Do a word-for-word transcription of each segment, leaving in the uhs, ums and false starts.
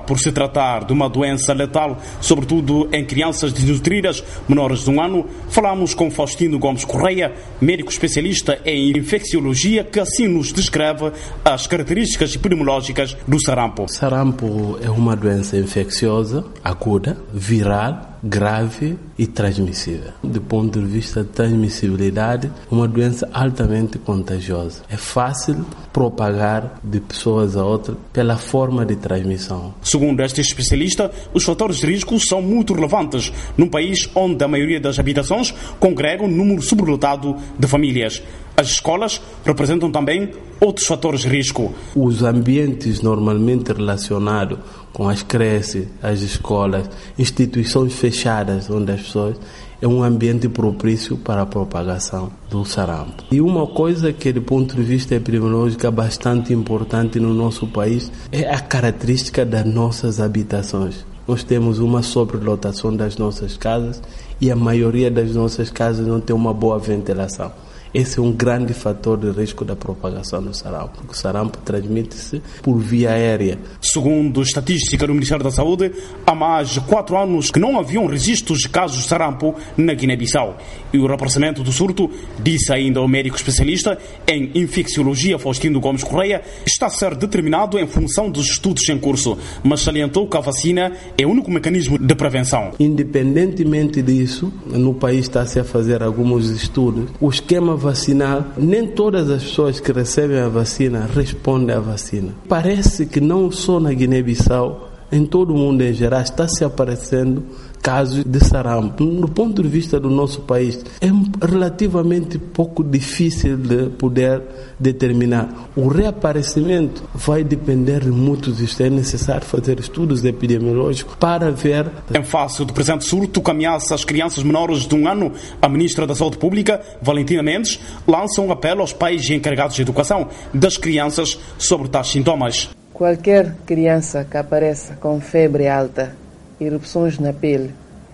por se tratar de uma doença letal, sobretudo em crianças desnutridas menores de um ano, falamos com Faustino Gomes Correia, médico especialista em infecciologia, que assim nos descreve as características epidemiológicas do sarampo. Sarampo é uma doença infecciosa, aguda, viral, grave e transmissível. Do ponto de vista de transmissibilidade, uma doença altamente contagiosa. É fácil propagar de pessoas a outras pela forma de transmissão. Segundo este especialista, os fatores de risco são muito relevantes num país onde a maioria das habitações congrega um número sobrelotado de famílias. As escolas representam também outros fatores de risco. Os ambientes normalmente relacionados com as creches, as escolas, instituições fechadas onde as pessoas, é um ambiente propício para a propagação do sarampo. E uma coisa que, do ponto de vista epidemiológico, é bastante importante no nosso país é a característica das nossas habitações. Nós temos uma sobrelotação das nossas casas e a maioria das nossas casas não tem uma boa ventilação. Esse é um grande fator de risco da propagação do sarampo, porque o sarampo transmite-se por via aérea. Segundo a estatística do Ministério da Saúde, há mais de quatro anos que não haviam registros de casos de sarampo na Guiné-Bissau. E o repressamento do surto, disse ainda o médico especialista em infecciologia Faustino Gomes Correia, está a ser determinado em função dos estudos em curso, mas salientou que a vacina é o único mecanismo de prevenção. Independentemente disso, no país está-se a fazer alguns estudos. O esquema vacinal, nem todas as pessoas que recebem a vacina respondem à vacina. Parece que não só na Guiné-Bissau, em todo o mundo em geral, está se aparecendo casos de sarampo. Do ponto de vista do nosso país, é relativamente pouco difícil de poder determinar. O reaparecimento vai depender de muitos estudos. É necessário fazer estudos epidemiológicos para ver. Em face do presente surto que ameaça as crianças menores de um ano, a Ministra da Saúde Pública, Valentina Mendes, lança um apelo aos pais e encarregados de educação das crianças sobre tais sintomas. Qualquer criança que apareça com febre alta, erupções na pele,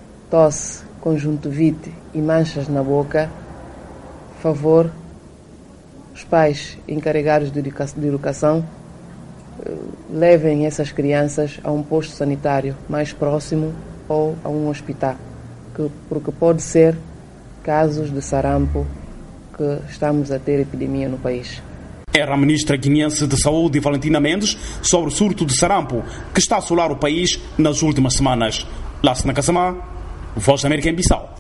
tosse, conjuntivite e manchas na boca, favor, os pais encarregados de educação levem essas crianças a um posto sanitário mais próximo ou a um hospital, porque pode ser casos de sarampo que estamos a ter epidemia no país. Era a ministra guineense de Saúde, Valentina Mendes, sobre o surto de sarampo que está a assolar o país nas últimas semanas. Lá-se na Casamá, Voz da América em Bissau.